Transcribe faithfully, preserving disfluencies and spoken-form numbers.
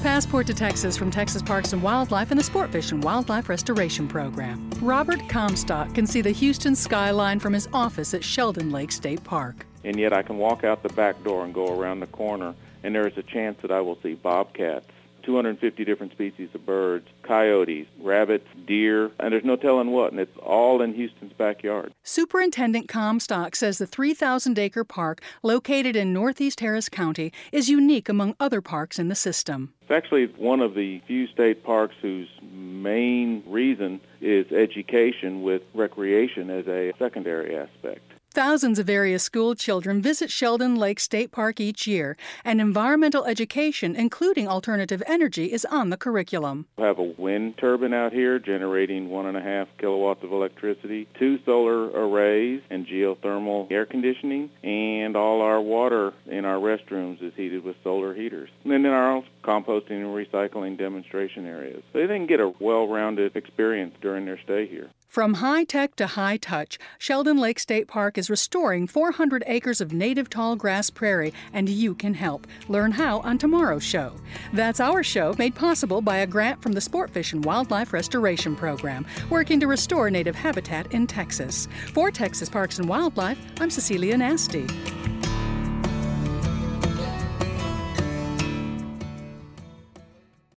Passport to Texas from Texas Parks and Wildlife and the Sportfish and Wildlife Restoration Program. Robert Comstock can see the Houston skyline from his office at Sheldon Lake State Park. And yet I can walk out the back door and go around the corner, and there is a chance that I will see bobcats, two hundred fifty different species of birds, coyotes, rabbits, deer, and there's no telling what, and it's all in Houston's backyard. Superintendent Comstock says the three thousand acre park located in Northeast Harris County is unique among other parks in the system. It's actually one of the few state parks whose main reason is education with recreation as a secondary aspect. Thousands of area school children visit Sheldon Lake State Park each year, and environmental education, including alternative energy, is on the curriculum. We have a wind turbine out here generating one and a half kilowatts of electricity, two solar arrays, and geothermal air conditioning, and all our water in our restrooms is heated with solar heaters. And then in our composting and recycling demonstration areas. So they can get a well-rounded experience during their stay here. From high-tech to high-touch, Sheldon Lake State Park is restoring four hundred acres of native tall grass prairie, and you can help. Learn how on tomorrow's show. That's our show, made possible by a grant from the Sportfish and Wildlife Restoration Program, working to restore native habitat in Texas. For Texas Parks and Wildlife, I'm Cecilia Nasty.